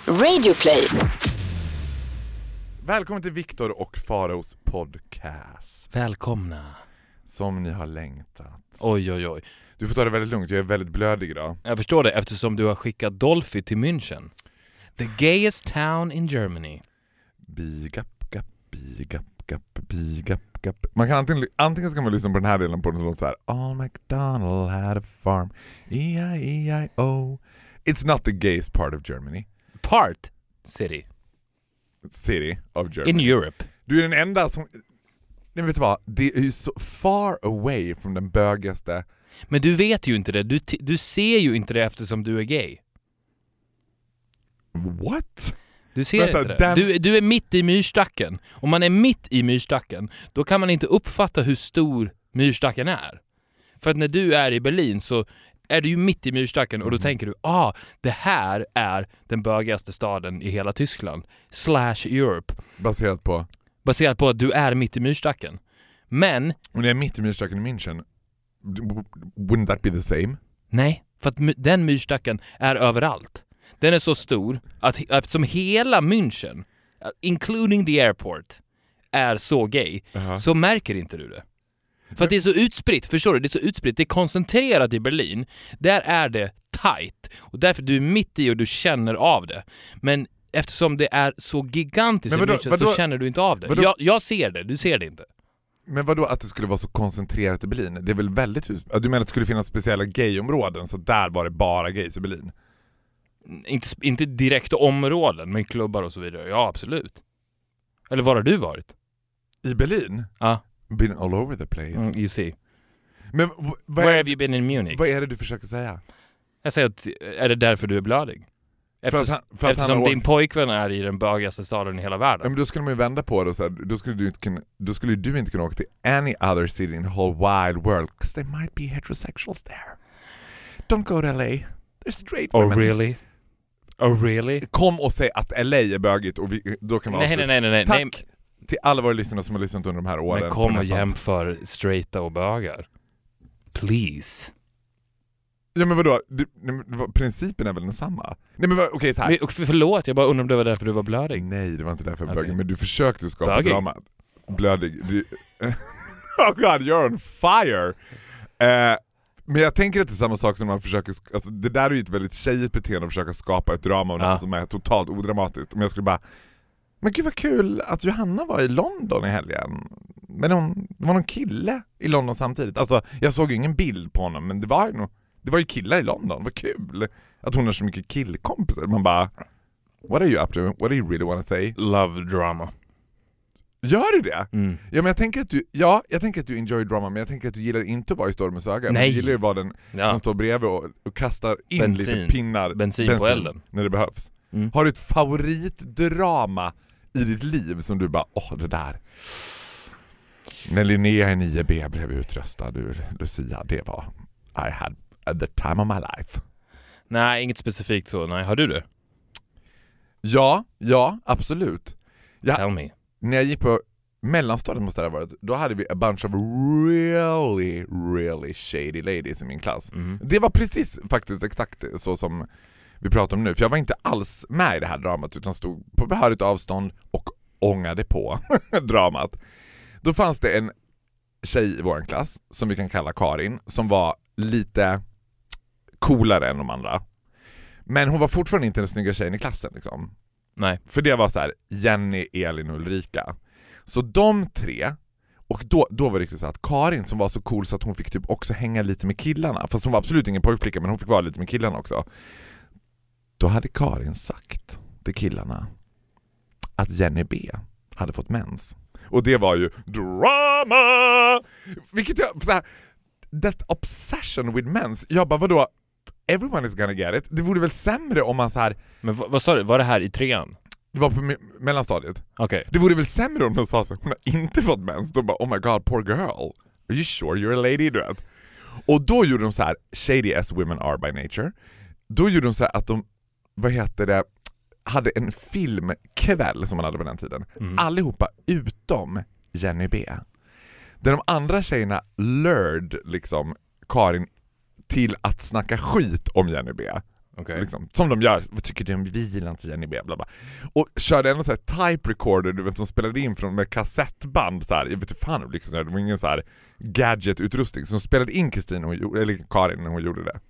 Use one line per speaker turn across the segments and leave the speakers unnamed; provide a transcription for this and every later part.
Radioplay.
Välkommen till Viktor och Faraos podcast.
Välkomna.
Som ni har längtat.
Oj.
Du får ta det väldigt lugnt, jag är väldigt blödig idag.
Jag förstår det eftersom du har skickat Dolphy till München. The gayest town in Germany.
Big up. Man kan antingen ska man lyssna på den här delen på den som låter så här. All MacDonald had a farm. E-I-E-I-O. It's not the gayest part of Germany.
City
of Germany.
in Europe.
Du är den enda som... Nej, vet du vad? Det är ju så far away från den bögigaste...
Men du vet ju inte det. Du ser ju inte det eftersom du är gay.
What?
Du ser inte det. Du är mitt i myrstacken. Om man är mitt i myrstacken, då kan man inte uppfatta hur stor myrstacken är. För att när du är i Berlin så är du ju mitt i myrstacken och då tänker du, det här är den bögigaste staden i hela Tyskland / Europe. Baserat på att du är mitt i myrstacken. Men...
Om jag är mitt i myrstacken i München, wouldn't that be the same?
Nej, för att den myrstacken är överallt. Den är så stor att eftersom hela München, including the airport, är så gay, så märker inte du det. För att det är så utspritt, förstår du? Det är så utspritt, det är koncentrerat i Berlin. Där är det tight. Och därför du är mitt i och du känner av det. Men eftersom det är så gigantiskt i München så känner du inte av det. Jag ser det, du ser det inte.
Men vadå att det skulle vara så koncentrerat i Berlin? Det är väl väldigt... Du menar att det skulle finnas speciella gayområden, så där var det bara gays i Berlin?
Inte direkta områden, men klubbar och så vidare. Ja, absolut. Eller var har du varit?
I Berlin?
Ja.
Been all over the place.
You see.
Men
where have you been in Munich?
Vad är det du försöker säga?
Jag säger att, är det därför du är blödig? Eftersom din pojkvän är i den bögigaste staden i hela världen.
Men då skulle man ju vända på det och så här, då skulle du inte kunna åka till any other city in the whole wide world, because there might be heterosexuals there. Don't go to LA. They're straight women.
Oh really?
Kom och säg att LA är bögigt och då kan man
Nej.
Tack till alla våra lyssnare som har lyssnat under de här åren.
Men kom och jämför straighta och bögar. Please.
Ja, men vadå? Principen är väl densamma? Nej, men okej, så här.
Förlåt, jag bara undrar om det var därför du var blödig.
Nej, det var inte därför jag bögig. Men du försökte skapa drama. Blödig. Oh god, you're on fire! Men jag tänker att det är samma sak som man försöker... Alltså, det där är ju ett väldigt tjejigt beteende att försöka skapa ett drama av något som är totalt odramatiskt. Om jag skulle bara... Men gud vad kul att Johanna var i London i helgen. Men det var någon kille i London samtidigt. Alltså, jag såg ju ingen bild på honom, men det var ju killar i London. Vad kul att hon har så mycket killkompisar. Man bara, what are you up to? What do you really want to say?
Love drama.
Gör du det?
Mm.
Ja, men jag tänker att du enjoy drama, men jag tänker att du gillar inte att vara i stormens öga.
Nej.
Du gillar ju vara den som står bredvid och kastar in lite pinnar.
Bensin på elden.
När det behövs. Mm. Har du ett favoritdrama i ditt liv som du bara, det där. När Linnea i 9B blev utröstad ur Lucia, det var I had at the time of my life.
Nej, inget specifikt så. Nej, har du det?
Ja, absolut.
Tell me.
När jag gick på mellanstadiet måste det ha varit, då hade vi a bunch of really, really shady ladies i min klass. Mm. Det var precis faktiskt exakt så som vi pratar om nu. För jag var inte alls med i det här dramat utan stod på behörigt avstånd och ångade på dramat. Då fanns det en tjej i vår klass som vi kan kalla Karin, som var lite coolare än de andra. Men hon var fortfarande inte den snygga tjejen i klassen liksom.
Nej.
För det var så här Jenny, Elin och Ulrika. Så de tre, och då var det riktigt så att Karin som var så cool så att hon fick typ också hänga lite med killarna. Fast hon var absolut ingen pojkflicka, men hon fick vara lite med killarna också. Då hade Karin sagt till killarna att Jenny B hade fått mens. Och det var ju drama! Vilket jag, så här, that obsession with mens. Jag bara, vadå? Everyone is gonna get it. Det vore väl sämre om man så här...
Men vad sa du? Var det här i 3:an?
Det var på mellanstadiet.
Okay.
Det vore väl sämre om de sa så. Hon har inte fått mens. De bara, oh my god, poor girl. Are you sure you're a lady, du vet? Och då gjorde de så här, shady as women are by nature. Då gjorde de så här att de, hade en filmkväll som man hade på den tiden. Allihopa utom Jenny B. Där de andra tjejerna lured liksom Karin till att snacka skit om Jenny B.
Okay.
Liksom, som de gör. Vad tycker du om bilen till Jenny B? Bla bla. Och körde en så här type recorder, du vet, de spelade in från med kassettband så här. Jag vet inte fan hur det lyckades. Det var ingen så här gadget-utrustning. Så de spelade in Kristin eller Karin när hon gjorde det.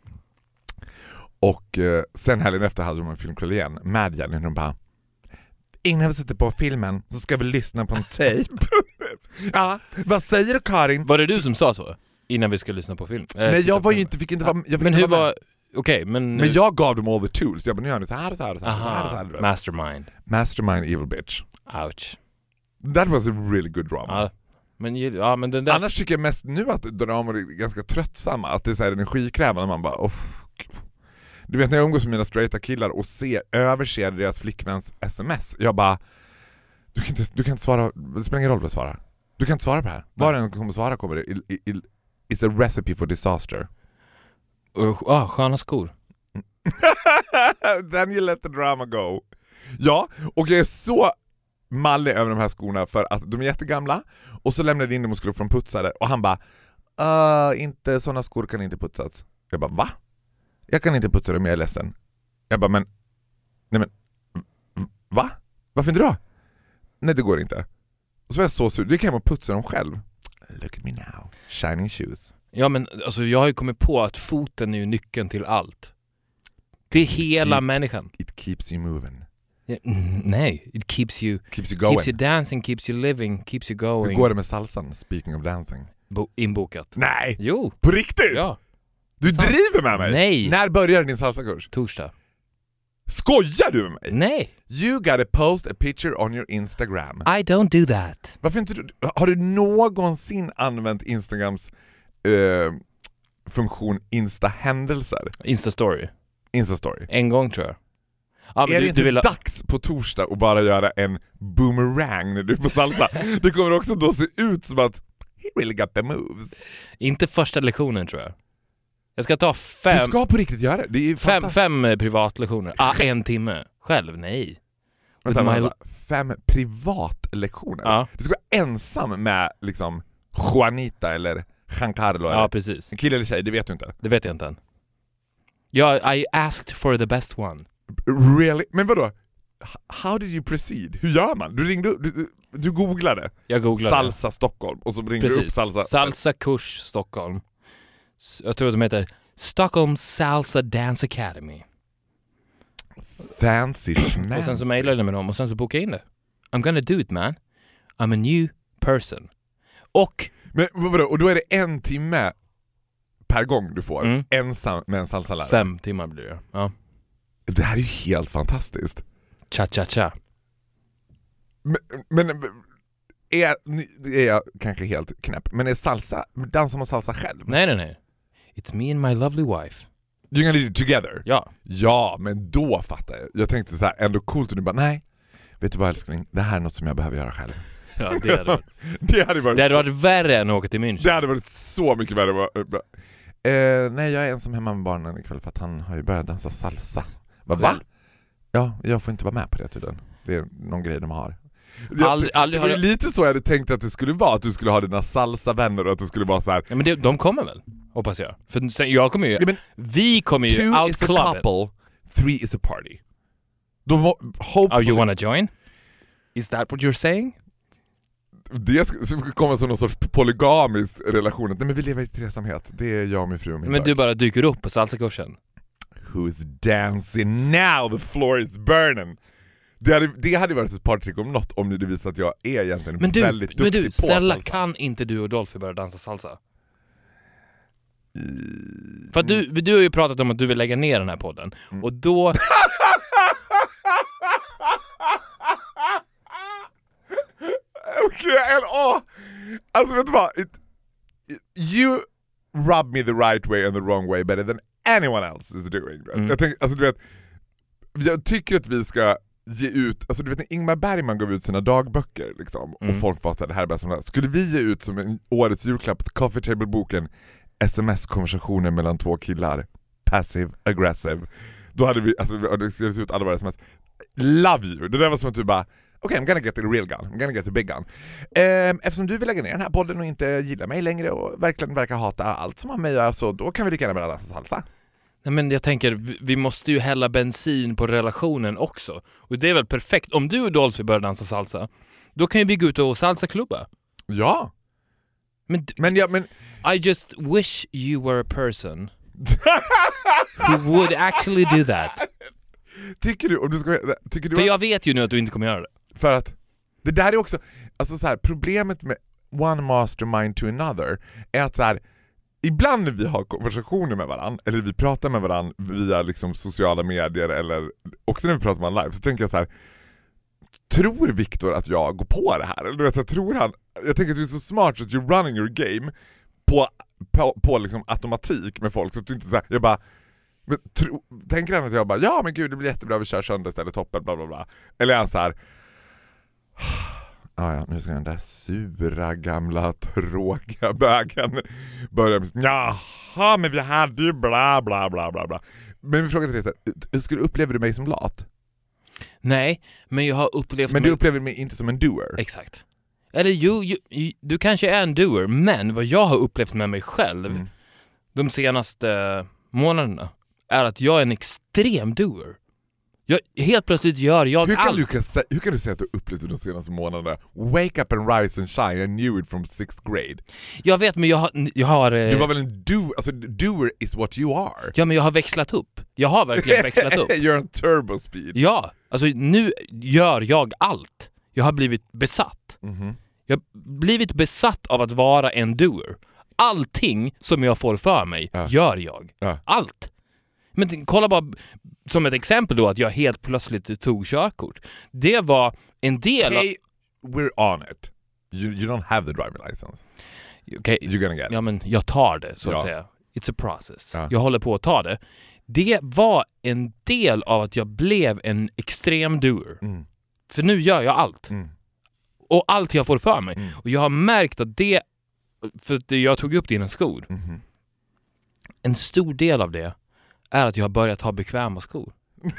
Och sen helgen efter hade de en filmkväll igen med Jenny, och de bara: innan vi sätter på filmen så ska vi lyssna på en tape. Ja, vad säger du, Karin?
Var det du som sa så? Innan vi skulle lyssna på film?
Nej, jag var ju inte, fick inte vara...
Men hur var... Okej, men
jag gav dem all the tools. Jag bara, nu gör ni så här och så här och så här.
Aha,
så här.
Mastermind
evil bitch.
Ouch.
That was a really good drama.
Men den där...
Annars tycker jag mest nu att dramor är ganska tröttsamma. Att det är så här energikrävande. Man bara, du vet när jag umgås med mina straighta killar och överser deras flickväns sms. Jag bara, du kan inte svara. Det spelar ingen roll vad jag svarar. Du kan inte svara på det här. Var den kommer svara kommer det. It's a recipe for disaster.
Sköna skor.
Then you let the drama go. Ja, och jag är så mallig över de här skorna för att de är jättegamla. Och så lämnade jag in dem och skulle få dem putsade. Och han bara, inte såna skor kan inte putsas. Jag bara, va? Jag kan inte putsa dem, jag är ledsen. Jag bara, nej men va? Varför inte då? Nej, det går inte. Och så var jag så sur. Du kan hem och putsa dem själv. Look at me now. Shining shoes.
Ja, men alltså, jag har ju kommit på att foten är ju nyckeln till allt. Det är hela människan.
It keeps you moving.
Nej, it keeps you
going.
Keeps you dancing, keeps you living, keeps you going.
Hur går det med salsan, speaking of dancing?
Inbokat.
Nej!
Jo.
På riktigt?
Ja.
Du driver med mig?
Nej.
När börjar din salsakurs?
Torsdag.
Skojar du med mig?
Nej.
You gotta post a picture on your Instagram.
I don't do that.
Varför inte du? Har du någonsin använt Instagrams funktion Insta-händelser?
Insta-story. En gång tror jag. Ja, men
är det inte dags på torsdag att bara göra en boomerang när du är på salsa? Det kommer också då se ut som att he really got the moves.
Inte första lektionen tror jag. Jag ska ta 5...
Du ska på riktigt göra det. Det är ju
5 privatlektioner. 1 timme. Själv, nej.
Vänta, 5 privatlektioner?
Ja.
Du ska vara ensam med liksom Juanita eller Giancarlo.
Ja, precis.
En kille eller tjej, det vet du inte.
Det vet jag inte än. Ja, I asked for the best one.
Really? Men vadå? How did you proceed? Hur gör man? Du ringde du googlade.
Jag googlade.
Salsa Stockholm och så ringde du upp
Salsa kurs Stockholm. Jag tror att de heter Stockholm Salsa Dance Academy.
Fancy schmancy.
Och sen så mejlade jag med dem och sen så bokade jag in det. I'm gonna do it, man. I'm a new person.
Men vadå? Och då är det 1 timme per gång du får ensam med en salsalärare.
5 timmar blir det. Ja.
Det här är ju helt fantastiskt.
Cha-cha-cha.
Men är jag kanske helt knäpp. Men dansar man salsa själv?
Nej. It's me and my lovely wife.
You're gonna do it together?
Ja.
Ja, men då fattar jag. Jag tänkte så här, ändå coolt, och du bara, nej. Vet du vad, älskling? Det här är något som jag behöver göra själv.
Ja, det hade varit.
det hade
varit värre än att åka till München.
Det hade varit så mycket värre. Nej, jag är ensam hemma med barnen ikväll för att han har ju börjat dansa salsa. Va? Ja, jag får inte vara med på det tydligen. Det är någon grej de har. Det var lite så jag hade tänkt att det skulle vara, att du skulle ha dina salsa-vänner och att det skulle vara så här.
Ja, men de kommer väl, hoppas jag. För jag kommer ju, vi kommer ju outclubba. 2 is a couple,
3 is a party.
Oh, you wanna join? Is that what you're saying?
Det kommer som någon sorts polygamisk relation. Nej, men vi lever i tresamhet. Det är jag och min fru och min
Men du bara dyker upp på salsakursen.
Who's dancing now? The floor is burning. Det hade varit ett partytrick om något, om det visar att jag är egentligen väldigt duktig på salsa. Men du,
snälla, kan inte du och Dolphy börja dansa salsa? För att du har ju pratat om att du vill lägga ner den här podden. Och då...
Alltså vet du vad? You rub me the right way and the wrong way better than anyone else is doing. Jag tycker att vi ska ge ut, alltså du vet när Ingmar Bergman gav ut sina dagböcker liksom, och folk var så här, det här är bäst som det här. Skulle vi ge ut som en årets julklapp Coffee Table-boken SMS-konversationer mellan 2 killar, passive aggressive, då hade vi, alltså det skulle se ut alla våra SMS. Love you. Det där var som att du bara, okay, I'm gonna get the real gun. I'm gonna get the big gun. Eftersom du vill lägga ner den här podden och inte gillar mig längre och verkligen verkar hata allt som har mig, så då kan vi lika gärna börja dansa salsa.
Nej, men jag tänker, vi måste ju hälla bensin på relationen också. Och det är väl perfekt. Om du och Dolphy börjar dansa salsa, då kan ju vi gå ut och salsa-klubba.
Ja. Men
I just wish you were a person who would actually do that.
Tycker du
För jag vet ju nu att du inte kommer göra det.
För att det där är också, alltså så här, problemet med one mastermind to another är att så här, ibland när vi har konversationer med varandra eller vi pratar med varandra via liksom sociala medier eller också när vi pratar med varandra live, så tänker jag så här: tror Victor att jag går på det här? Eller du vet, jag tänker att du är så smart så att you're running your game på liksom automatik med folk, så att du inte så här, jag bara tänker han att jag bara, ja men gud det blir jättebra, vi kör söndag istället, toppen, bla bla bla. Eller är han så här: ja, nu ska den där sura gamla tråkiga bögen börja med, jaha men vi hade ju bla bla bla bla bla. Men vi frågar till dig, upplever du mig som lat?
Nej, men jag har upplevt
Men du upplever mig inte som en doer?
Exakt. Eller du kanske är en doer, men vad jag har upplevt med mig själv de senaste månaderna är att jag är en extrem doer. Helt plötsligt gör jag allt.
Hur kan du säga att du upplevt de senaste månaderna? Wake up and rise and shine, I knew it from 6th grade.
Jag vet, men jag har
du var väl en doer, alltså doer is what you are.
Ja, men jag har växlat upp. Jag har verkligen växlat upp.
You're on turbo speed.
Ja, alltså nu gör jag allt. Jag har blivit besatt. Jag har blivit besatt av att vara en doer. Allting som jag får för mig gör jag. Allt. Men kolla bara som ett exempel då att jag helt plötsligt tog körkort. Det var en del
Hey, we're on it. You don't have the driving license.
Okay.
You're gonna get it.
Ja, men jag tar det så att säga. It's a process. Jag håller på att ta det. Det var en del av att jag blev en extrem doer. För nu gör jag allt. Och allt jag får för mig. Och jag har märkt att det, för att jag tog upp dina skor. En stor del av det är att jag har börjat ha bekväma skor.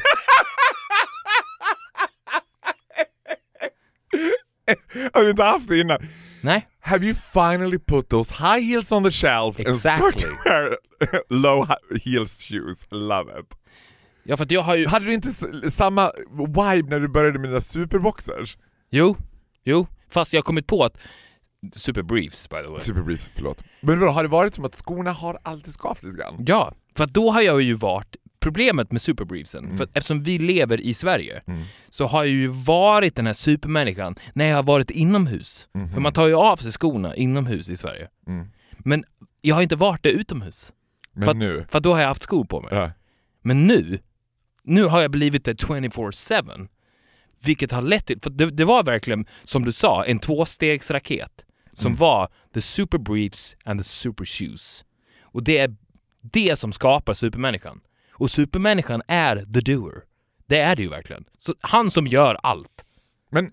Har du inte haft det innan?
Nej.
Have you finally put those high heels on the shelf and start to wear low heels shoes? Love it.
Ja, för att jag har ju...
Hade du inte samma vibe när du började med dina superboxers?
Jo. Fast jag har kommit på att superbriefs, by the way.
Superbriefs, förlåt. Men vadå, har det varit som att skorna har alltid skavt lite grann?
Ja, för att då har jag ju varit... Problemet med superbriefsen, för att eftersom vi lever i Sverige så har jag ju varit den här supermänniskan när jag har varit inomhus. För man tar ju av sig skorna inomhus i Sverige. Men jag har inte varit det utomhus.
Men nu?
För då har jag haft skor på mig.
Ja.
Men nu har jag blivit det 24/7. Vilket har lett till, för det var verkligen, som du sa, en 2-stegsraket. Som var the super briefs and the super shoes. Och det är det som skapar supermänniskan. Och supermänniskan är the doer. Det är det ju verkligen. Så han som gör allt.
Men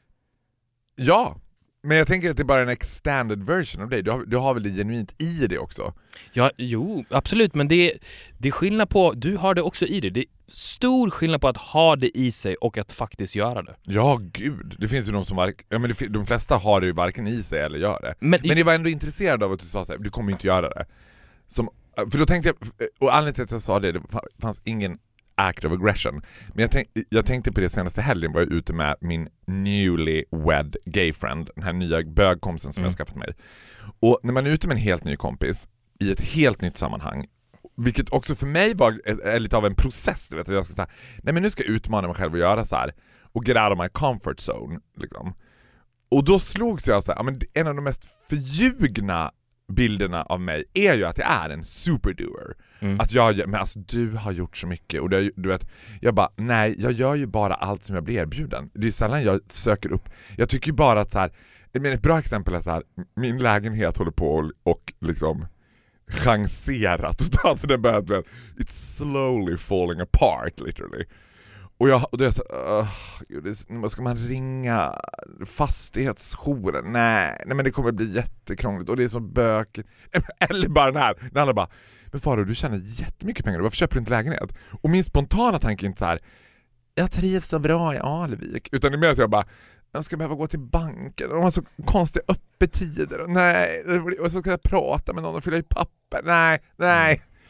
jag tänker att det är bara en extended version av dig. Du har väl det genuint i det också?
Ja, jo, absolut. Men det är skillnad på, du har det också i det. Det är stor skillnad på att ha det i sig och att faktiskt göra det.
Ja, gud. Det finns ju de som de flesta har det ju varken i sig eller gör det. Men jag var ändå intresserad av att du sa så här, du kommer inte göra det. För då tänkte jag, och anledningen till att jag sa det fanns ingen act of aggression. Men jag tänkte på det senaste helgen, var jag ute med min newly wed gay friend, den här nya bögkompisen som jag skaffat mig. Och när man är ute med en helt ny kompis i ett helt nytt sammanhang, vilket också för mig är lite av en process, du vet, att jag ska säga, nej men nu ska jag utmana mig själv och göra så här och get out of my comfort zone liksom. Och då slogs jag så här, men en av de mest förljugna bilderna av mig är ju att jag är en superdoer. Att men alltså du har gjort så mycket och du vet, jag bara, nej, jag gör ju bara allt som jag blir erbjuden. Det är sällan jag söker upp. Jag tycker ju bara att så här, men ett bra exempel är så här, min lägenhet håller på och liksom chansera totalt, alltså den börjar, it's slowly falling apart literally. Och då är jag så vad ska man ringa fastighetsjouren? Nej, men det kommer bli jättekrångligt och det är så bökigt. Eller bara den här, när alla bara, men Faro, du tjänar jättemycket pengar, varför köper du inte lägenhet? Och min spontana tanke är inte så här, jag trivs så bra i Alvik, utan det är mer att jag ska behöva gå till banken och de har så konstiga öppettider och nej, och så ska jag prata med någon och fylla i papper. Nej.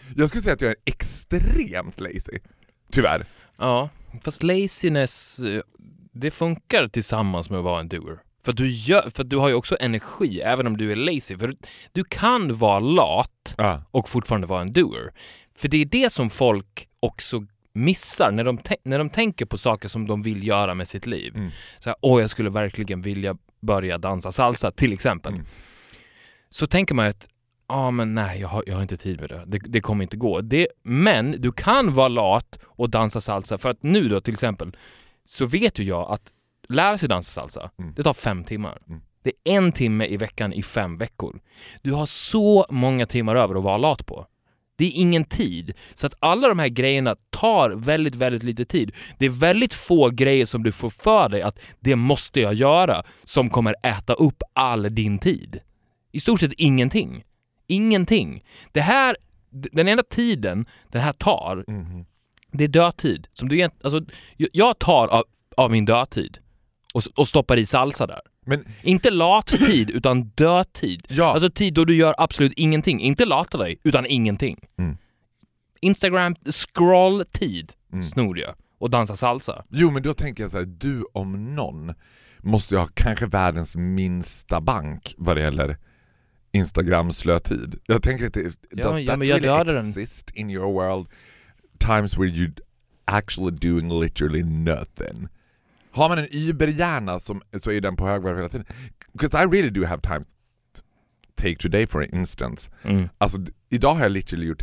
Jag skulle säga att jag är extremt lazy. Tyvärr.
Ja, fast laziness, det funkar tillsammans med att vara en doer. För du har ju också energi även om du är lazy. För du kan vara lat och fortfarande vara en doer. För det är det som folk också missar när de tänker på saker som de vill göra med sitt liv. Så här, jag skulle verkligen vilja börja dansa salsa till exempel. Så tänker man att men nej, jag har inte tid med det. Det kommer inte gå. Men du kan vara lat och dansa salsa. För att nu då till exempel så vet ju jag att lära sig dansa salsa, det tar 5 timmar. Det är 1 timme i veckan i 5 veckor. Du har så många timmar över att vara lat på. Det är ingen tid. Så att alla de här grejerna tar väldigt, väldigt lite tid. Det är väldigt få grejer som du får för dig att det måste jag göra som kommer äta upp all din tid. I stort sett ingenting. Ingenting. Den enda tiden det här tar, det är dödtid. Som jag tar av min dödtid och stoppar i salsa där. Men inte lattid utan dödtid. Ja. Alltså tid då du gör absolut ingenting. Inte lata dig utan ingenting. Instagram scroll-tid snor jag och dansa salsa.
Jo, men då tänker jag så här, du om någon måste ju ha kanske världens minsta bank vad det gäller Instagram slötid. Jag tänker att does that really exist in your world times where you actually doing literally nothing? Har man en Uber-hjärna så är den på högvarv hela tiden. Because I really do have time. Take today for instance. Alltså idag har jag literally gjort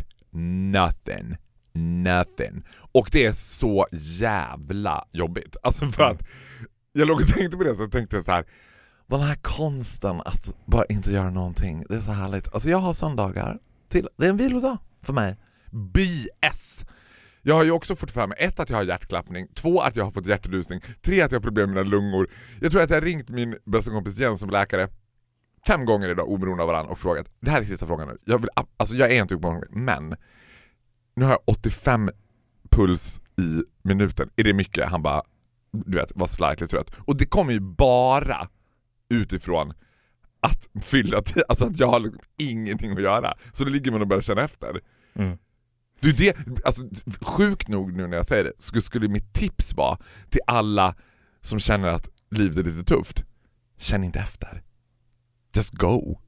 nothing. Och det är så jävla jobbigt. Alltså för att jag låg och tänkte på det så tänkte jag så här. Den här konsten att bara inte göra någonting. Det är så härligt. Alltså jag har söndagar till. Det är en vilodag för mig. BS. Jag har ju också fått för mig 1 att jag har hjärtklappning, 2 att jag har fått hjärtdusning, 3 att jag har problem med mina lungor. Jag tror att jag har ringt min bästa kompis Jens som läkare 5 gånger idag oberoende av varandra och frågat. Det här är sista frågan nu. Jag är inte uppmärksam, men nu har jag 85 puls i minuten. Är det mycket? Han bara, du vet, var slightly trött. Och det kommer ju bara utifrån att fylla tid, alltså att jag har liksom ingenting att göra. Så det ligger man och börjar känna efter. Du, det, alltså, sjukt nog nu när jag säger det skulle mitt tips vara till alla som känner att livet är lite tufft. Känn inte efter. Just go.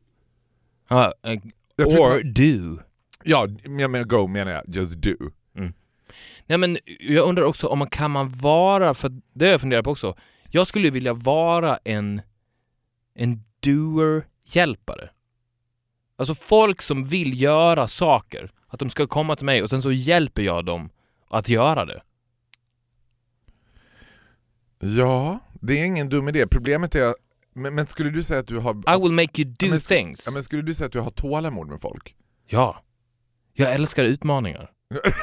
Or do.
Ja, jag menar go menar jag. Just do.
Nej, men jag undrar också om kan man vara, för det har jag funderat på också. Jag skulle vilja vara en doer-hjälpare. Alltså folk som vill göra saker. Att de ska komma till mig och sen så hjälper jag dem att göra det. Ja, det är ingen dum idé. Problemet är, men skulle du säga att du har... I will make you do things.
Men skulle du säga att du har tålamod med folk?
Ja. Jag älskar utmaningar.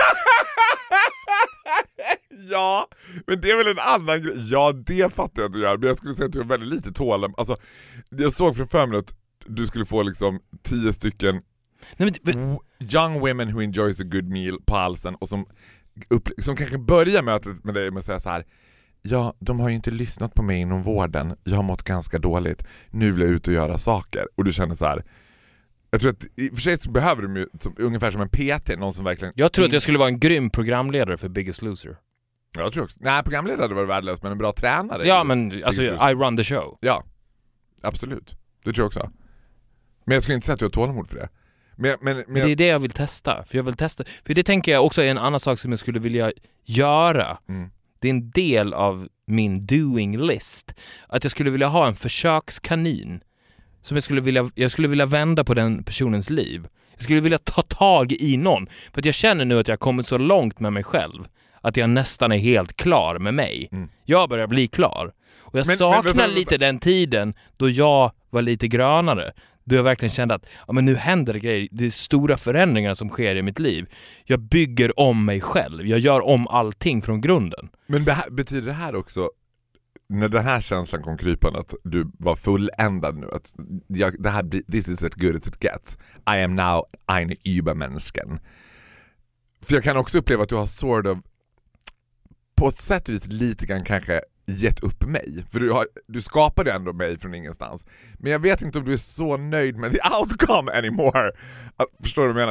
Ja, men det är väl en annan grej. Ja, det fattar jag att du gör. Men jag skulle säga att du har väldigt lite tålamod. Alltså, jag såg för mig att du skulle få liksom 10 stycken young women who enjoys a good meal på halsen och som kanske börjar mötet med dig med att säga så här: ja, de har ju inte lyssnat på mig inom vården. Jag har mått ganska dåligt. Nu vill jag ut och göra saker. Och du känner så här. Jag tror att i och för sig så behöver de ju ungefär som en PT, någon som verkligen...
Jag tror att jag skulle vara en grym programledare för Biggest Loser.
Jag tror också. Nej, programledare hade varit värdelöst, men en bra tränare.
Ja, men alltså I run the show.
Ja, absolut. Det tror jag också. Men jag skulle inte säga att du har tålamod för det. Men
det är det jag vill testa. För det tänker jag också är en annan sak som jag skulle vilja göra. Det är en del av min doing list. Att jag skulle vilja ha en försökskanin. Som jag skulle vilja vända på den personens liv. Jag skulle vilja ta tag i någon. För att jag känner nu att jag har kommit så långt med mig själv. Att jag nästan är helt klar med mig. Jag börjar bli klar. Och jag saknar lite den tiden då jag var lite grönare. Då jag verkligen kände att men nu händer det grejer. Det är stora förändringar som sker i mitt liv. Jag bygger om mig själv. Jag gör om allting från grunden. Men
betyder det här också, när den här känslan kom krypande, att du var fulländad nu, att this is as good as it gets. I am now ein Übermensken. För jag kan också uppleva att du har sort of på ett sätt och vis lite grann kanske gett upp mig. För du skapade ändå mig från ingenstans. Men jag vet inte om du är så nöjd med the outcome anymore. Förstår du vad jag menar?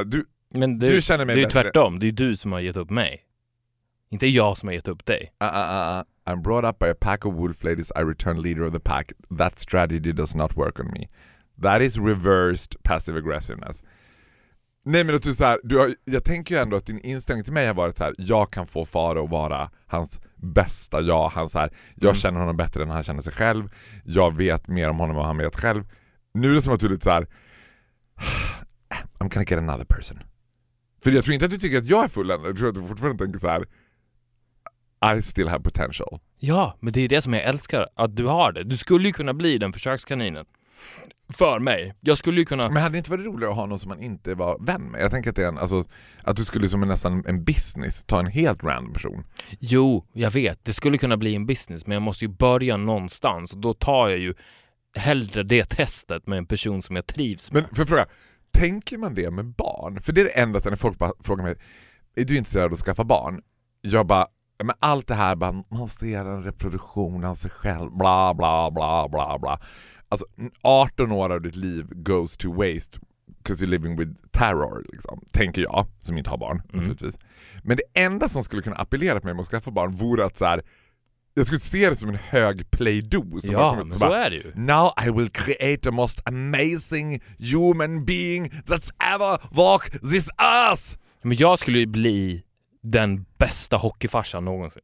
Men
du känner mig
det är ju
bättre.
tvärtom. Det är du som har gett upp mig. Inte jag som har gett upp dig.
I'm brought up by a pack of wolf ladies. I return leader of the pack. That strategy does not work on me. That is reversed passive aggressiveness. Nej, men du så här, jag tänker ju ändå att din inställning till mig har varit så här: jag kan få Faro att vara hans bästa jag. Han så här, jag känner honom bättre än han känner sig själv. Jag vet mer om honom än han vet själv. Nu är det som att du är lite så här: I'm gonna get another person. För jag tror inte att du tycker att jag är fulländad. Jag tror att du fortfarande tänker så här: I still have potential.
Ja, men det är det som jag älskar, att du har det. Du skulle ju kunna bli den försökskaninen för mig. Jag skulle ju kunna...
Men hade det inte varit roligt att ha någon som man inte var vän med? Jag tänker att det är att du skulle som nästan en business ta en helt random person.
Jo, jag vet. Det skulle kunna bli en business, men jag måste ju börja någonstans. Och då tar jag ju hellre det testet med en person som jag trivs med.
Men för fråga, tänker man det med barn? För det är det enda när folk bara frågar mig: är du intresserad av att skaffa barn? Jag bara, men allt det här bara, man ser en reproduktion av sig själv, bla bla bla bla bla. Alltså 18 år av ditt liv goes to waste because you're living with terror liksom, tänker jag som inte har barn naturligtvis. Men det enda som skulle kunna appellera på mig med att skaffa barn vore att så här, jag skulle se det som en hög play-doh som
ja, men så bara, är det ju.
Now I will create the most amazing human being that's ever walked this earth.
Men jag skulle ju bli den bästa hockeyfarsan någonsin.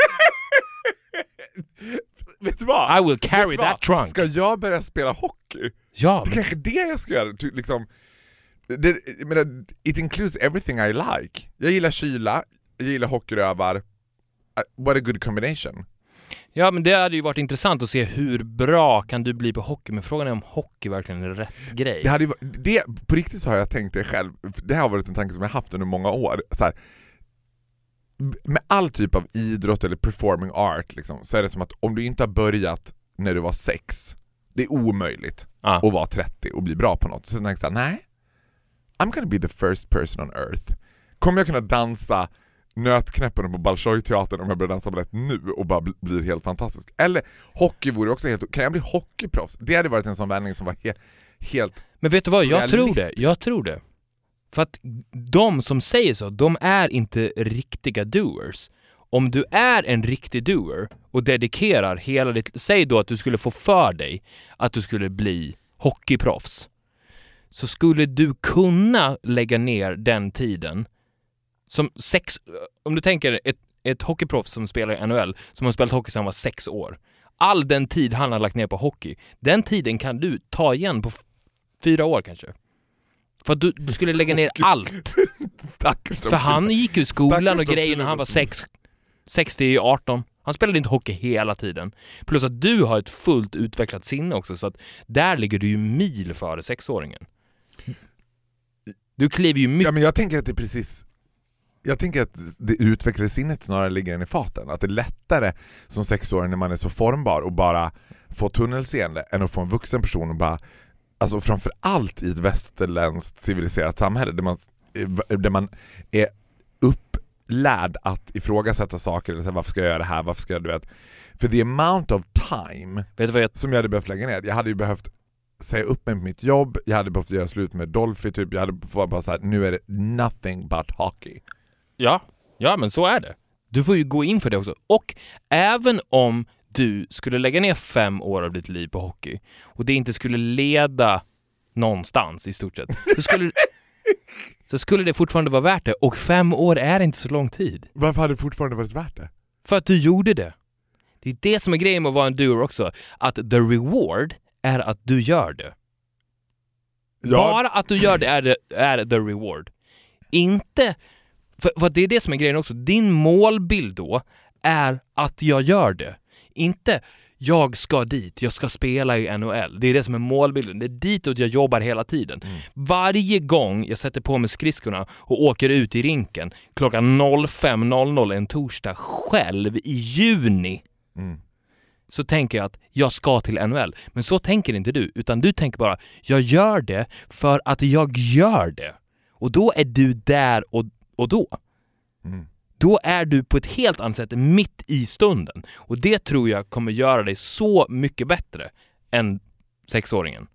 Vet du vad?
I will carry that trunk.
Ska jag börja spela hockey?
Ja,
det är kanske det jag ska göra. Liksom, it includes everything I like. Jag gillar kyla, jag gillar hockeyrövar. What a good combination.
Ja, men det hade ju varit intressant att se hur bra kan du bli på hockey. Men frågan är om hockey verkligen är rätt grej.
På riktigt så har jag tänkt det själv. Det har varit en tanke som jag haft under många år. Så här, med all typ av idrott eller performing art liksom, så är det som att om du inte har börjat när du var 6, det är omöjligt att vara 30 och bli bra på något. Så jag tänkte nej, I'm gonna be the first person on earth. Kommer jag kunna dansa nötknäppen på Bolshoi-teatern om jag börjar dansa balett nu och bara blir helt fantastisk? Eller hockey vore också helt... Kan jag bli hockeyproffs? Det hade varit en sån vändning som var helt...
Men vet du vad, jag tror det. För att de som säger så, de är inte riktiga doers. Om du är en riktig doer och dedikerar hela ditt... Säg då att du skulle få för dig att du skulle bli hockeyproffs. Så skulle du kunna lägga ner den tiden som om du tänker ett hockeyproffs som spelar i NHL, som har spelat hockey sedan han var 6 år. All den tid han har lagt ner på hockey, den tiden kan du ta igen på 4 år kanske. För att du skulle lägga ner allt. För han gick ju i skolan och grejer när han var 60-18. Han spelade inte hockey hela tiden. Plus att du har ett fullt utvecklat sinne också, så att där ligger du ju mil före 6-åringen. Du kliver ju mycket...
Ja, men jag tänker att det är precis... Jag tänker att det utvecklade sinnet snarare ligger än i faten. Att det är lättare som 6-åring när man är så formbar och bara få tunnelseende än att få en vuxen person och bara... Alltså framförallt i ett västerländskt civiliserat samhälle där man är upplärd att ifrågasätta saker eller säga, varför ska jag göra det här, varför ska jag, du vet. För the amount of time som jag hade behövt lägga ner. Jag hade ju behövt säga upp mig på mitt jobb, jag hade behövt göra slut med Dolphy typ, jag hade fått bara så här, nu är det nothing but hockey.
Ja, men så är det. Du får ju gå in för det också. Och även om du skulle lägga ner 5 år av ditt liv på hockey och det inte skulle leda någonstans i stort sett, så skulle det fortfarande vara värt det. Och 5 år är inte så lång tid.
Varför hade det fortfarande varit värt det?
För att du gjorde det. Det är det som är grejen med att vara en doer också. Att the reward är att du gör det. Ja. Bara att du gör det är the reward. Inte... För det är det som är grejen också. Din målbild då är att jag gör det. Inte jag ska dit, jag ska spela i NHL. Det är det som är målbilden. Det är ditåt jag jobbar hela tiden. Varje gång jag sätter på mig skridskorna och åker ut i rinken klockan 05.00 en torsdag själv i juni, så tänker jag att jag ska till NHL. Men så tänker inte du, utan du tänker bara, jag gör det för att jag gör det. Och då är du där och då. Då är du på ett helt annat sätt mitt i stunden. Och det tror jag kommer göra dig så mycket bättre än 6-åringen.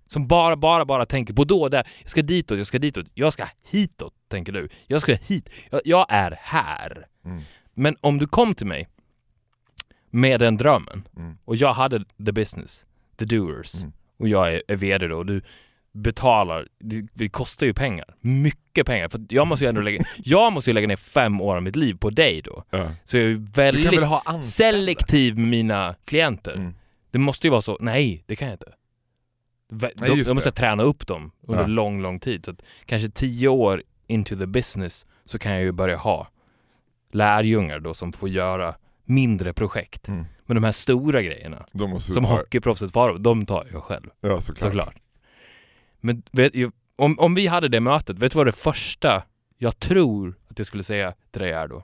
Som bara tänker på då och där. Jag ska ditåt. Jag ska hitåt, tänker du. Jag ska hit. Jag är här. Men om du kom till mig med den drömmen och jag hade the business, the doers och jag är vd då och du betalar, det kostar ju pengar. Mycket pengar. För jag måste ju ändå lägga ner 5 år av mitt liv på dig då. Så jag är väldigt selektiv med mina klienter. Det måste ju vara så, nej, det kan jag inte. Då måste jag träna upp dem under lång tid. Så att kanske 10 år into the business så kan jag ju börja ha lärjungar då som får göra mindre projekt. Men de här stora grejerna som hockeyproffset var, de tar jag själv.
Ja, såklart.
Men om vi hade det mötet, vet du vad det första jag tror att jag skulle säga till dig är då?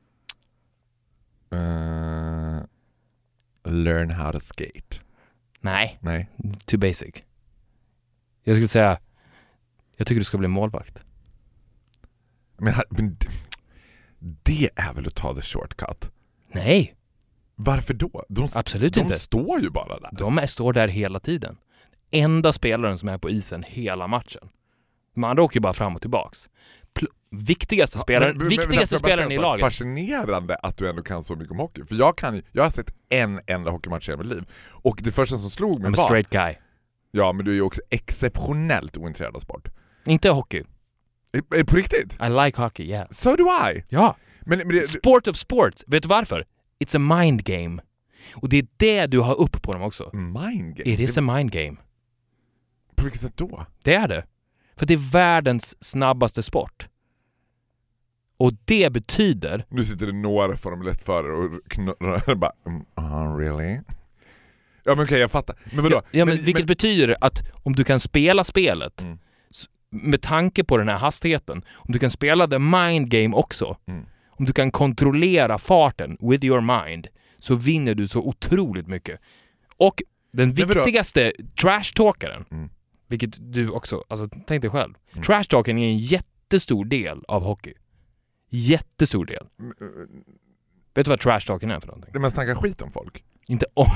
Learn how to skate.
Nej. Too basic. Jag skulle säga, jag tycker du ska bli målvakt.
Men det är väl att ta the shortcut?
Nej.
Varför då?
Absolut inte.
De står ju bara där.
De står där hela tiden. Enda spelaren som är på isen hela matchen. Man åker ju bara fram och tillbaks. Viktigaste spelaren i laget.
Fascinerande att du ändå kan så mycket om hockey. För jag har sett en enda hockeymatch i mitt liv. Och det första som slog mig
var... I'm a straight guy.
Ja, men du är ju också exceptionellt ointresserad av sport.
Inte hockey.
På riktigt?
I like hockey, yeah.
So do I.
Ja. Men sport of sports. Vet du varför? It's a mind game. Och det är det du har upp på dem också.
Mind game?
It is a mind game.
På vilket sätt då?
Det är det. För det är världens snabbaste sport. Och det betyder...
Nu sitter det några Formel 1-förare och knurrar bara, really? Ja, men okej, jag fattar. Men vadå?
Ja, vilket betyder att om du kan spela spelet med tanke på den här hastigheten, om du kan spela the mind game också, om du kan kontrollera farten with your mind, så vinner du så otroligt mycket. Och den viktigaste trash-talkaren, vilket du också, alltså tänk dig själv. Trash-talken är en jättestor del av hockey. Jättestor del. Vet du vad trash-talken är för någonting?
Det man snackar skit om folk.
Inte om...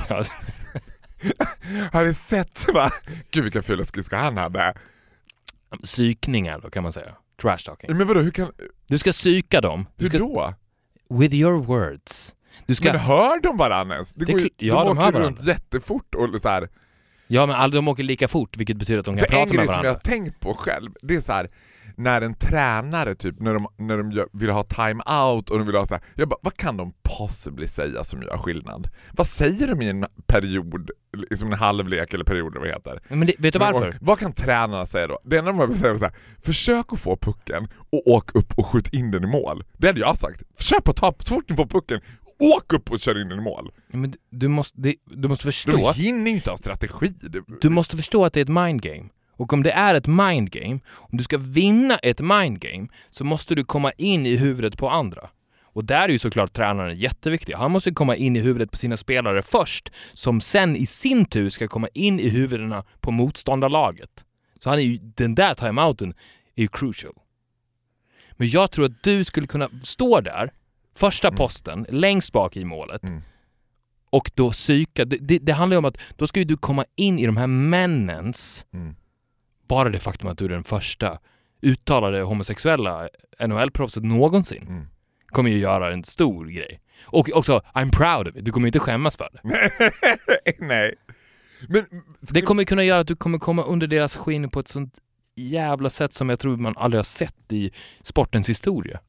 Har du sett, va? Gud, vilka fula skridskor han hade.
Psykningar då, kan man säga. Trash-talking.
Men vadå, hur kan...
Du ska psyka dem.
Hur då?
With your words.
Men hör de varandra ens? De åker runt jättefort och så här.
Ja, men de åker lika fort, vilket betyder att de kan prata med varandra.
Som jag har tänkt på själv, det är så här, när en tränare typ, när de vill ha time out och de vill ha så här, jag bara, vad kan de possibly säga som gör skillnad? Vad säger de i en period, liksom en halvlek eller period, vad det heter?
Men vet du varför?
Vad kan tränarna säga då? Det enda de säger är så här, försök att få pucken och åk upp och skjut in den i mål. Det hade jag sagt. Försök att ta så fort ni får pucken. Åk upp och kör in den i mål.
Men du måste förstå...
De hinner ju inte ha strategi.
Du måste förstå att det är ett mind game. Och om det är ett mind game, om du ska vinna ett mind game, så måste du komma in i huvudet på andra. Och där är ju såklart tränaren jätteviktig. Han måste komma in i huvudet på sina spelare först, som sen i sin tur ska komma in i huvudena på motståndarlaget. Så den där timeouten är ju crucial. Men jag tror att du skulle kunna stå där, första posten, längst bak i målet. Och då psyka. Det handlar ju om att då ska ju du komma in i de här männens... Bara det faktum att du är den första uttalade homosexuella NHL-proffset någonsin kommer ju göra en stor grej. Och också, I'm proud of it. Du kommer ju inte skämmas för det.
Nej. Men
det kommer kunna göra att du kommer komma under deras skinn på ett sånt jävla sätt som jag tror man aldrig har sett i sportens historia.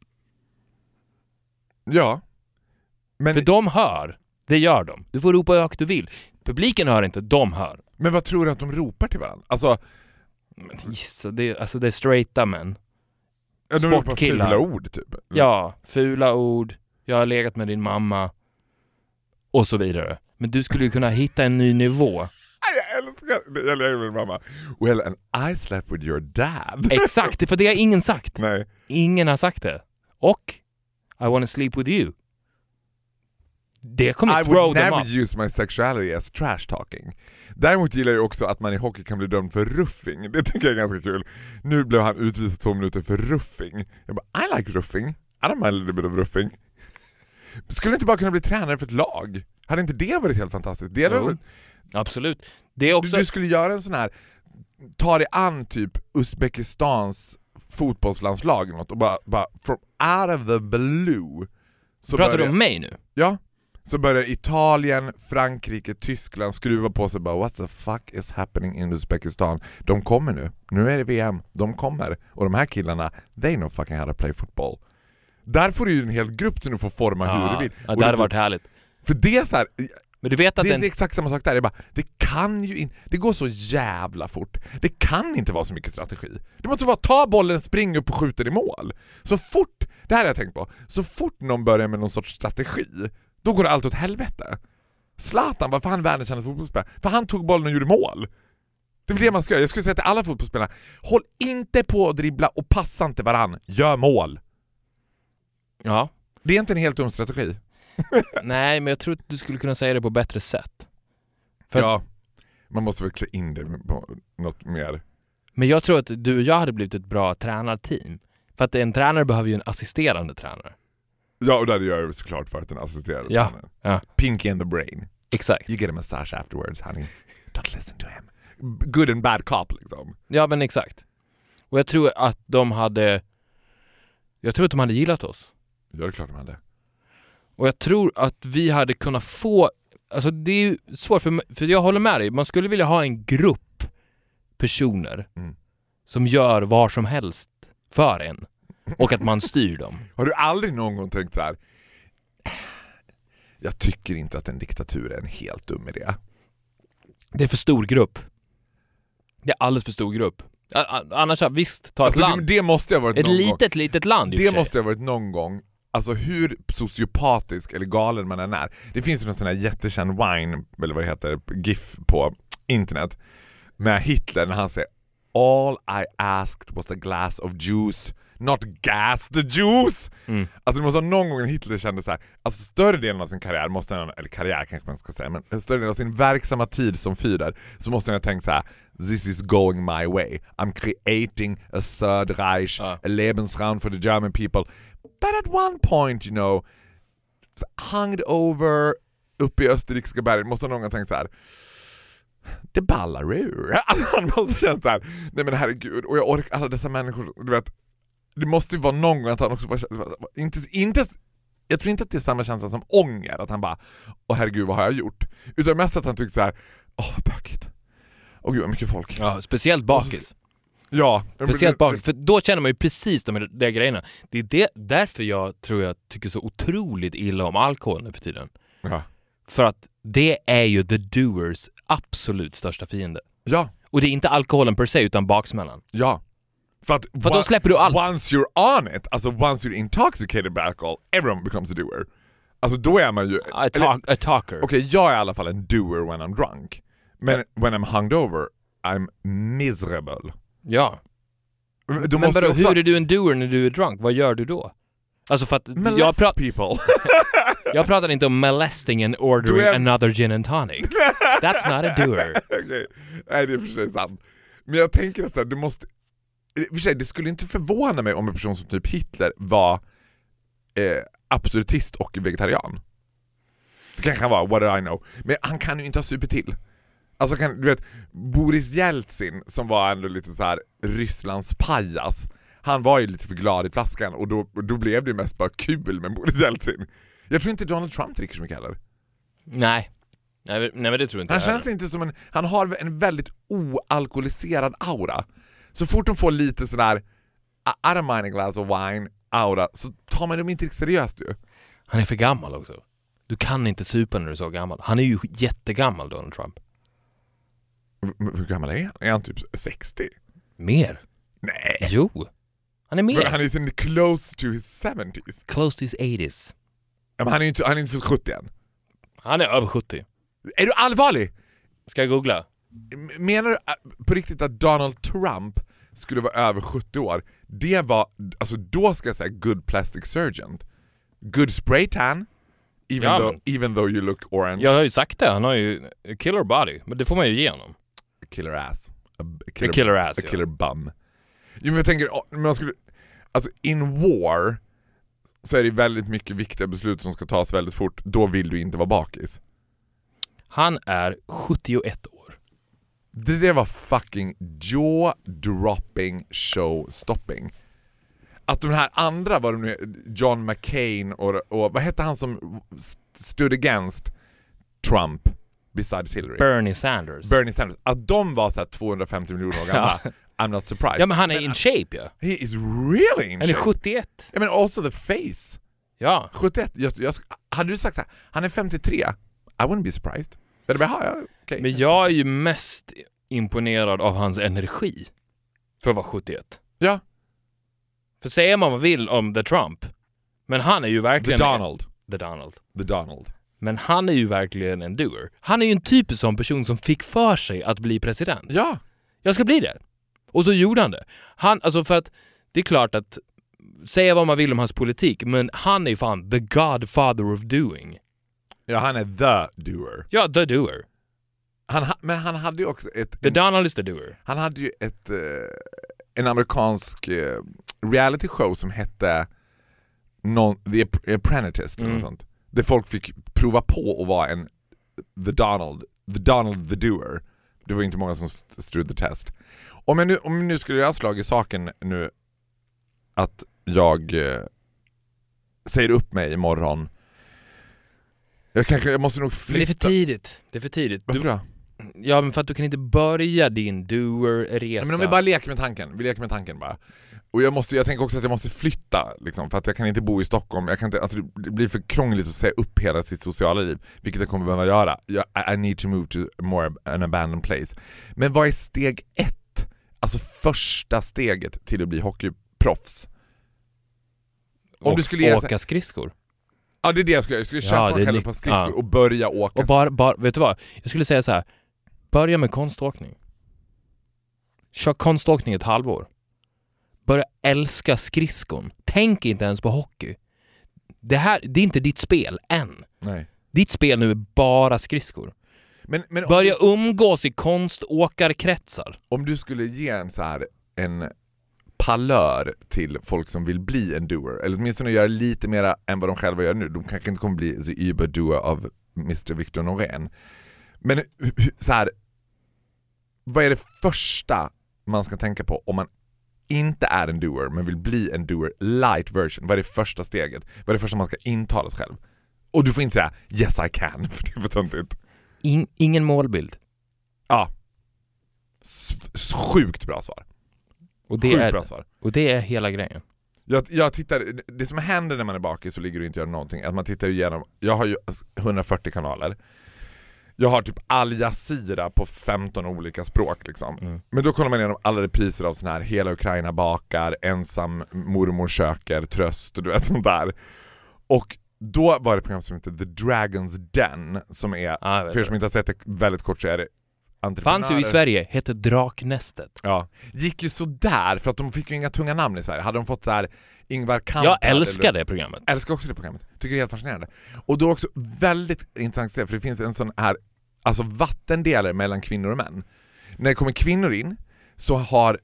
Ja. Men...
För de hör. Det gör de. Du får ropa hur högt du vill. Publiken hör inte, de hör.
Men vad tror du att de ropar till varandra? Alltså...
det är straighta män.
Ja, de ropar fula ord typ.
Ja, fula ord. Jag har legat med din mamma. Och så vidare. Men du skulle ju kunna hitta en ny nivå.
Jag älskar det. Jag legat med din mamma. Well, and I slept with your dad.
Exakt, för det har ingen sagt.
Nej.
Ingen har sagt det. Och I wanna sleep with you. Det kommer throw them up. I would
never use my sexuality as trash talking. Däremot gillar jag också att man i hockey kan bli dömd för ruffing. Det tycker jag är ganska kul. Nu blev han utvisad 2 minuter för ruffing. Jag bara, I like ruffing. I don't mind a little bit of ruffing. Skulle inte bara kunna bli tränare för ett lag? Hade inte det varit helt fantastiskt?
Absolut. Det är också...
du skulle göra en sån här, ta dig an typ Uzbekistans fotbollslandslag eller något, och bara from out of the blue. Så
pratar du om mig nu?
Ja. Så börjar Italien, Frankrike, Tyskland skruva på sig bara, what the fuck is happening in Uzbekistan? De kommer nu. Nu är det VM. De kommer. Och de här killarna, they know fucking how to play football. Där får du ju en hel grupp som du får forma hur du vill.
Ja, det hade varit härligt.
För det är så här,
men du vet att
det är exakt samma sak där. Det är bara, det kan ju inte, det går så jävla fort. Det kan inte vara så mycket strategi. Det måste vara ta bollen, springa upp och skjuta i mål. Så fort, det här har jag tänkt på, så fort någon börjar med någon sorts strategi, då går det allt åt helvete. Zlatan, varför han världens kända fotbollsspelare? För han tog bollen och gjorde mål. Det är väl det man ska göra. Jag skulle säga till alla fotbollsspelare, håll inte på att dribbla och passa inte varann. Gör mål.
Ja.
Det är inte en helt dum strategi.
Nej, men jag tror att du skulle kunna säga det på bättre sätt.
Ja, man måste väl klä in det på något mer.
Men jag tror att du och jag hade blivit ett bra tränarteam. För att en tränare behöver ju en assisterande tränare.
Ja, och där gör jag såklart för att en assisterande tränare.
Ja.
Pinky in the brain.
Exakt.
You get a massage afterwards, honey. Don't listen to him. Good and bad cop, liksom.
Ja, men exakt. Och jag tror att de hade gillat oss.
Ja, det är klart de hade.
Och jag tror att vi hade kunnat få... Alltså det är ju svårt, för jag håller med dig. Man skulle vilja ha en grupp personer som gör var som helst för en. Och att man styr dem.
Har du aldrig någon gång tänkt så här? Jag tycker inte att en diktatur är en helt dum idé.
Det är för stor grupp. Det är alldeles för stor grupp. Annars, visst, ta ett land.
Det måste ha varit
ett
någon
litet land.
Det måste ha varit någon gång. Alltså hur sociopatisk eller galen man än är. Det finns ju en sån här jättekänd wine, eller vad det heter, GIF på internet med Hitler när han säger all I asked was a glass of juice, not gas the juice. Alltså det måste ha någon gång Hitler kände så här, alltså större delen av sin karriär måste han, eller karriär kanske man ska säga, men större delen av sin verksamma tid som Führer, så måste han ha tänkt så här: this is going my way. I'm creating a third Reich, a Lebensraum for the German people. But at one point, you know, hanged over uppe i österrikiska bergen, måste någon ha tänkt så här: det ballar ur. Alltså han måste känna så här, nej men herregud, och jag orkar alla dessa människor, du vet. Det måste ju vara någon gång att han också inte, jag tror inte att det är samma känsla som ånger, att han bara, åh herregud vad har jag gjort, utan mest att han tyckte så här, åh vad bökigt, åh gud vad mycket folk.
Ja, speciellt bakis.
Ja,
speciellt bakis, för då känner man ju precis de där grejerna. Det är därför jag tycker så otroligt illa om alkohol nu för tiden.
Ja.
För att det är ju the doers absolut största fiende.
Ja.
Och det är inte alkoholen per se, utan baksmällan.
Ja. För
då släpper du allt.
Once you're on it, alltså once you're intoxicated by alcohol, everyone becomes a doer. Alltså då är man ju...
A talker.
Okej, jag är i alla fall en doer when I'm drunk. Men when I'm hungover, I'm miserable.
Ja. Men hur är du en doer när du är drunk? Vad gör du då? Alltså för att
people.
Jag pratar inte om molesting and ordering another gin and tonic. That's not a doer.
Okay. Nej, det är för sig sant. Men jag tänker att du måste... För sig, det skulle inte förvåna mig om en person som typ Hitler var absolutist och vegetarian. Det kanske han var, what do I know. Men han kan ju inte ha super till. Alltså du vet, Boris Jeltsin som var ändå lite så här Rysslands pajas, han var ju lite för glad i flaskan, och då blev det ju mest bara kul med Boris Jeltsin. Jag tror inte Donald Trump dricker så mycket heller. Nej, men det tror jag inte. Han känns inte som han har en väldigt oalkoholiserad aura. Så fort de får lite sån där I don't mind a glass of wine aura, så tar man dem inte riktigt seriöst ju. Han är för gammal också. Du kan inte supa när du är så gammal. Han är ju jättegammal, Donald Trump. Hur gammal är han? Är han typ 60? Mer? Nej. Jo. Han är mer. Han är close to his 70s. Close to his 80s. Men han är inte för 70 än. Han är över 70. Är du allvarlig? Ska jag googla? Menar du på riktigt att Donald Trump skulle vara över 70 år? Det var, alltså då ska jag säga good plastic surgeon. Good spray tan. Even though you look orange. Jag har ju sagt det, han har ju a killer body. Men det får man ju ge honom. A killer ass. A killer bum. Jo, men jag tänker, man skulle, alltså in war så är det väldigt mycket viktiga beslut som ska tas väldigt fort. Då vill du inte vara bakis.
Han är 71 år.
Det var fucking jaw-dropping, show-stopping. Att de här andra var de nu, John McCain och vad hette han som stood against Trump besides Hillary?
Bernie Sanders.
Att de var så här 250 miljoner år gamla. I'm not surprised.
Ja, men han är in shape, ja.
He is really in shape.
Han är 71.
I mean, also the face.
Ja.
71. Hade du sagt så här, han är 53, I wouldn't be surprised. Okay.
Men jag är ju mest imponerad av hans energi för att vara 71.
Ja.
För säger man vad vill om The Trump, men han är ju verkligen...
The Donald. Men
han är ju verkligen en doer. Han är ju en typisk sån person som fick för sig att bli president.
Ja.
Jag ska bli det. Och så gjorde han det. Alltså för att det är klart att säga vad man vill om hans politik, men han är ju fan the godfather of doing.
Ja, han är the doer.
Ja, the doer.
Men han hade ju också
The Donald is the doer.
Han hade ju en amerikansk reality show som hette The Apprentice eller något sånt. Där folk fick prova på att vara The Donald the doer. Det var inte många som stood the test. Om jag nu skulle jag slag i saken nu att jag säger upp mig imorgon. Jag måste nog flytta.
Men det är för tidigt.
Varför då?
Ja, men för att du kan inte börja din doer-resa.
Men om vi bara leker med tanken bara. Och jag tänker också att jag måste flytta liksom, för att jag kan inte bo i Stockholm. Jag kan inte, alltså det blir för krångligt att säga upp hela sitt sociala liv, vilket jag kommer behöva göra. I need to move to more an abandoned place. Men vad är steg 1? Alltså första steget till att bli hockeyproffs. Om du skulle
åka skridskor.
Ja, det är det jag skulle köpa mig själv på skridskor och börja åka.
Och bara, vet du vad? Jag skulle säga så här. Börja med konståkning. Kör konståkning ett halvår. Börja älska skridskon. Tänk inte ens på hockey. Det är inte ditt spel än.
Nej.
Ditt spel nu är bara skridskor.
Men
börja umgås i konståkarkretsar.
Om du skulle ge en palör till folk som vill bli en doer, eller åtminstone göra lite mer än vad de själva gör nu. De kanske inte kommer bli så überdoer av Mr. Victor Norén. Men så här, vad är det första man ska tänka på om man inte är en doer men vill bli en doer light version? Vad är det första steget? Vad är det första man ska intala sig själv? Och du får inte säga yes I can, för det är för töntigt.
Ingen målbild.
Ja. Sjukt bra svar.
Och det är hela grejen.
Jag tittar, det som händer när man är bakis så ligger du inte och gör någonting. Att man tittar igenom, jag har ju 140 kanaler. Jag har typ Al Jazeera på 15 olika språk liksom. Men då kollar man igenom alla repriser av sån här Hela Ukraina bakar, Ensam mormor köker, Tröst, du vet sånt där. Och då var det ett program som heter The Dragon's Den, som är, för er som inte har sett det väldigt kort, så är det
fanns ju i Sverige, heter Draknästet.
Ja, gick ju så där för att de fick ju inga tunga namn i Sverige. Hade de fått så här Ingvar Kamprad.
Jag älskar det programmet.
Älskar också det programmet. Tycker det är helt fascinerande. Och då också väldigt intressant att se, för det finns en sån här alltså vattendelare mellan kvinnor och män. När det kommer kvinnor in så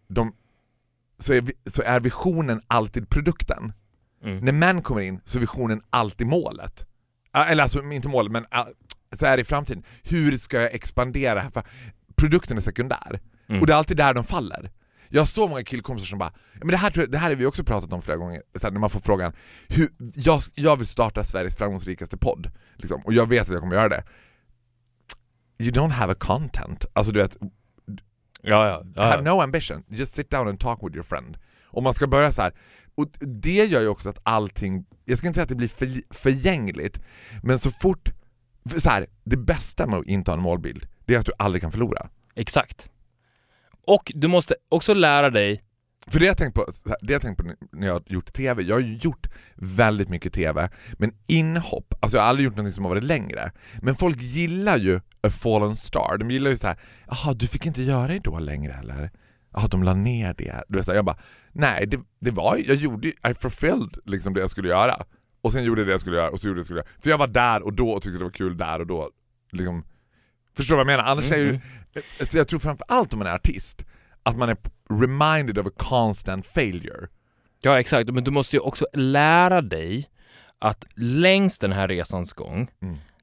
är visionen alltid produkten. När män kommer in så är visionen alltid målet. Eller alltså inte målet, men så är det i framtiden. Hur ska jag expandera här? För produkten är sekundär. Och det är alltid där de faller. Jag har så många killkompisar som bara, men det här har vi också pratat om flera gånger, så här, när man får frågan jag vill starta Sveriges framgångsrikaste podd liksom, och jag vet att jag kommer göra det. You don't have a content. Alltså du vet, have no ambition. Just sit down and talk with your friend. Och man ska börja så här. Och det gör ju också att allting, jag ska inte säga att det blir förgängligt, men så fort så här, det bästa med att inte ha en målbild, det är att du aldrig kan förlora.
Exakt. Och du måste också lära dig.
För det jag tänkt på när jag har gjort tv. Jag har ju gjort väldigt mycket tv, men inhopp, alltså jag har aldrig gjort något som har varit längre. Men folk gillar ju A Fallen Star. De gillar ju så här, jaha, du fick inte göra det då längre eller? Jaha, de la ner det. Du vet, så här, jag bara, nej, det var, jag gjorde, I fulfilled liksom det jag skulle göra. Och sen gjorde det jag skulle göra och så gjorde det jag skulle göra. För jag var där och då och tyckte det var kul där och då liksom. Förstår du vad jag menar? Annars är ju, så jag tror framförallt om man är artist att man är reminded of a constant failure.
Ja, exakt. Men du måste ju också lära dig att längs den här resans gång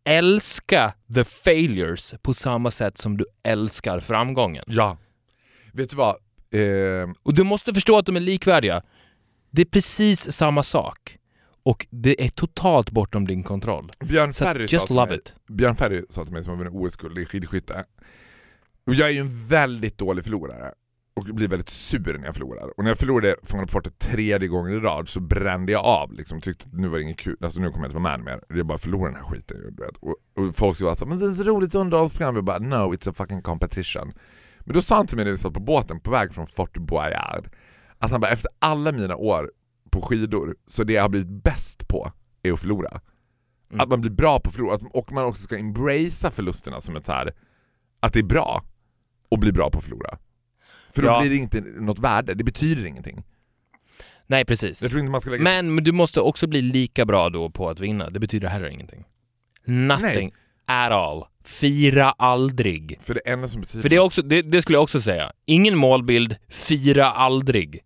älska the failures på samma sätt som du älskar framgången.
Ja. Vet du vad?
Och du måste förstå att de är likvärdiga. Det är precis samma sak. Och det är totalt bortom din kontroll.
Björn Ferry
sa
till mig som har vunnit OS-guld i skidskytte. Och jag är ju en väldigt dålig förlorare. Och blir väldigt sur när jag förlorar. Och när jag förlorade Fångarna på fortet 3:e gången i rad så brände jag av. Liksom, tyckte att nu var det inget kul. Alltså nu kommer jag inte vara med mer. Jag bara förlorar den här skiten. Du vet. Och folk skulle vara så, men det är så roligt underhållsprogram. Jag bara, no, it's a fucking competition. Men då sa han till mig när vi satt på båten på väg från Fort Boyard att han bara, efter alla mina år på skidor så det jag har blivit bäst på är att förlora. Att man blir bra på att förlora. Och man också ska embracea förlusterna som ett så här, att det är bra att bli bra på att förlora. För då blir det inte något värde. Det betyder ingenting.
Nej, precis.
Jag tror inte man ska lägga...
Men du måste också bli lika bra då på att vinna. Det betyder heller ingenting. Nothing at all. Fira aldrig.
För det enda som betyder...
För det, är också, det skulle jag också säga. Ingen målbild, fira aldrig.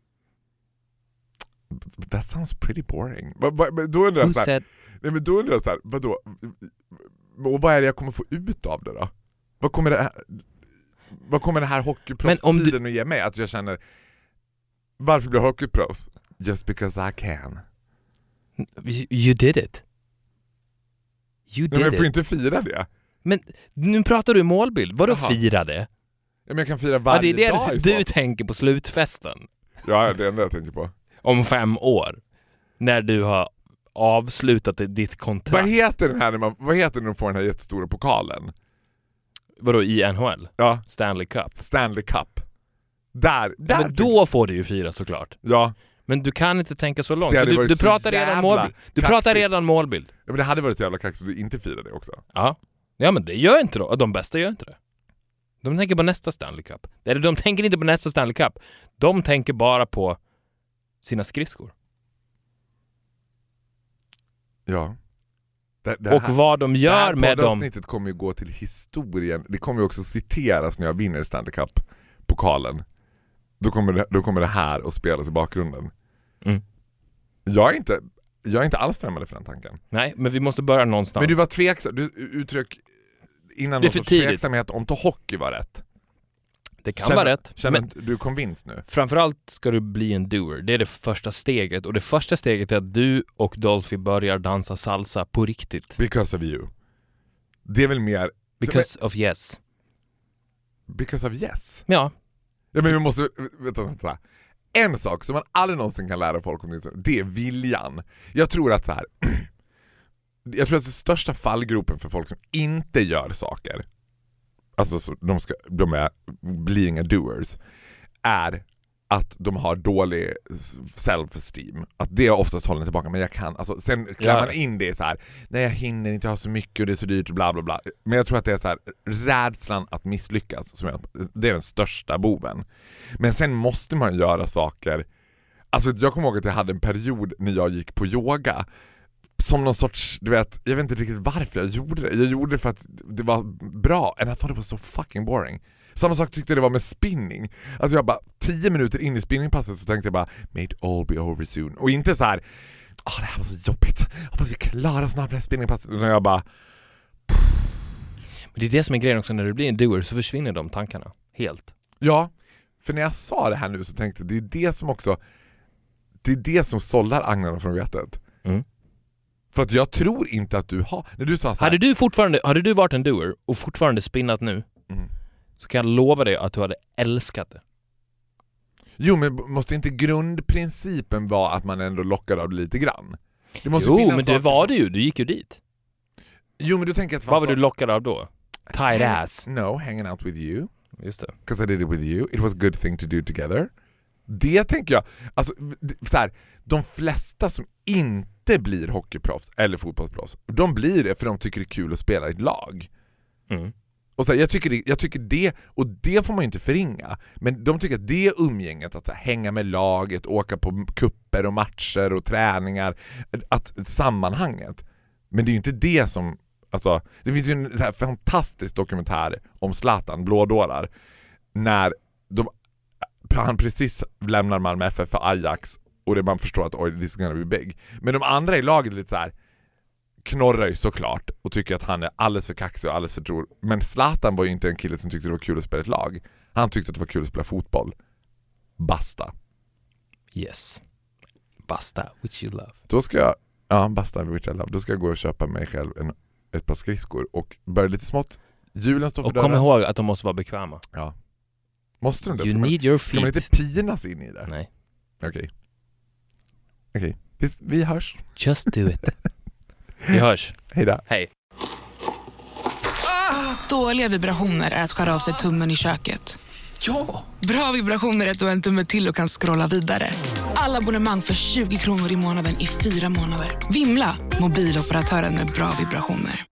That sounds pretty boring. Då undrar jag så här... Nej, men då undrar jag så här, vadå? Och vad är det jag kommer få ut av det då? Vad kommer det här hockeyproffstiden att ge mig? Att jag känner, varför blir jag hockeyproffs? Just because I can.
You did it.
Men jag får inte fira det.
Men nu pratar du målbild. Vadå fira det?
Ja, men jag kan fira varje dag.
Det är det du tänker på slutfesten.
Ja, det är det jag tänker på.
Om 5 år. När du har avslutat ditt kontrakt.
Vad heter det när de får den här jättestora pokalen?
Vadå, i NHL?
Ja.
Stanley Cup.
Där
men då får du ju fira såklart.
Ja.
Men du kan inte tänka så långt. Du pratar redan målbild. Du pratar redan målbild.
Ja, men det hade varit så jävla kaxigt att inte fira det också.
Ja. Ja, men det gör inte då. De bästa gör inte det. De tänker på nästa Stanley Cup. Eller de tänker inte på nästa Stanley Cup. De tänker bara på sina skridskor.
Ja.
Och vad de gör med dem. Det här
avsnittet kommer ju gå till historien. Det kommer ju också citeras när jag vinner Stanley Cup-pokalen. Då kommer det här att spelas i bakgrunden. Jag är inte alls främmande för den tanken.
Nej, men vi måste börja någonstans.
Men du var tveksam. Du uttryck innan någon sorts tveksamhet om att hockey var rätt.
Det kan vara rätt.
Känner du convinced nu?
Framförallt ska du bli en doer. Det är det första steget. Och det första steget är att du och Dolphy börjar dansa salsa på riktigt.
Because of you. Det är väl mer...
Because of yes.
Because of yes?
Ja.
Ja, men vi måste... Vänta. En sak som man aldrig någonsin kan lära folk om det är viljan. Jag tror att så här... Jag tror att den största fallgropen för folk som inte gör saker, alltså så de blir inga doers, är att de har dålig self-esteem. Att det är oftast håller tillbaka, men jag kan, alltså, sen klär man in det så här: nej, jag hinner inte ha så mycket och det är så dyrt, bla bla bla. Men jag tror att det är så här, rädslan att misslyckas det är den största boven. Men sen måste man göra saker. Alltså jag kommer ihåg att jag hade en period när jag gick på yoga som någon sorts, du vet, jag vet inte riktigt varför jag gjorde det. Jag gjorde det för att det var bra, and I thought it was so fucking boring. Samma sak tyckte jag det var med spinning. Alltså jag bara 10 minuter in i spinningpasset så tänkte jag bara, may it all be over soon. Och inte så här, det här var så jobbigt, hoppas vi klarar snabbt det här spinningpasset. Och jag bara...
Men det är det som är grejen också, när du blir en doer så försvinner de tankarna helt.
Ja, för när jag sa det här nu så tänkte jag, det är det som också, det är det som sållar agnarna från vetet. För att jag tror inte att du har... När du sa så här,
hade du varit en doer och fortfarande spinnat nu, så kan jag lova dig att du hade älskat det.
Jo, men måste inte grundprincipen vara att man ändå lockar av det lite grann? Det måste
men det var det ju. Du gick ju dit.
Jo, men du tänker att...
Vad var du lockad av då? Tight ass.
No, hanging out with you.
Just det.
Because I did it with you. It was a good thing to do together. Det tänker jag... Alltså, så här, de flesta som inte blir hockeyproffs eller fotbollsproffs, de blir det för de tycker det är kul att spela i ett lag. Och så här, jag tycker det, och det får man ju inte förringa, men de tycker att det är umgänget, att så här, hänga med laget, åka på kupper och matcher och träningar, att sammanhanget. Men det är ju inte det som, alltså, det finns ju en här fantastisk dokumentär om Zlatan, Blådårar, när han precis lämnar Malmö FF för Ajax och det man förstår att this is gonna be big. Men de andra i laget är lite så här: knorrar ju såklart och tycker att han är alldeles för kaxig och alldeles för tror. Men Zlatan var ju inte en kille som tyckte det var kul att spela ett lag. Han tyckte att det var kul att spela fotboll. Basta.
Yes. Basta, which you love.
Då ska jag, ja, basta, which I love. Då ska jag gå och köpa mig själv ett par skridskor och börja lite smått. Julen står för
och
dörren.
kom ihåg att de måste vara bekväma.
Ja. Måste de det?
You need your
ska man
feet.
inte pinas in i det?
Nej.
Okej. Vi hörs.
Just do it. Vi hörs.
Hej då.
Hej.
Dåliga vibrationer är att skära av sig tummen i köket.
Ja!
Bra vibrationer är att du har en tumme till och kan scrolla vidare. Alla abonnemang för 20 kronor i månaden i 4 månader. Vimla, mobiloperatören med bra vibrationer.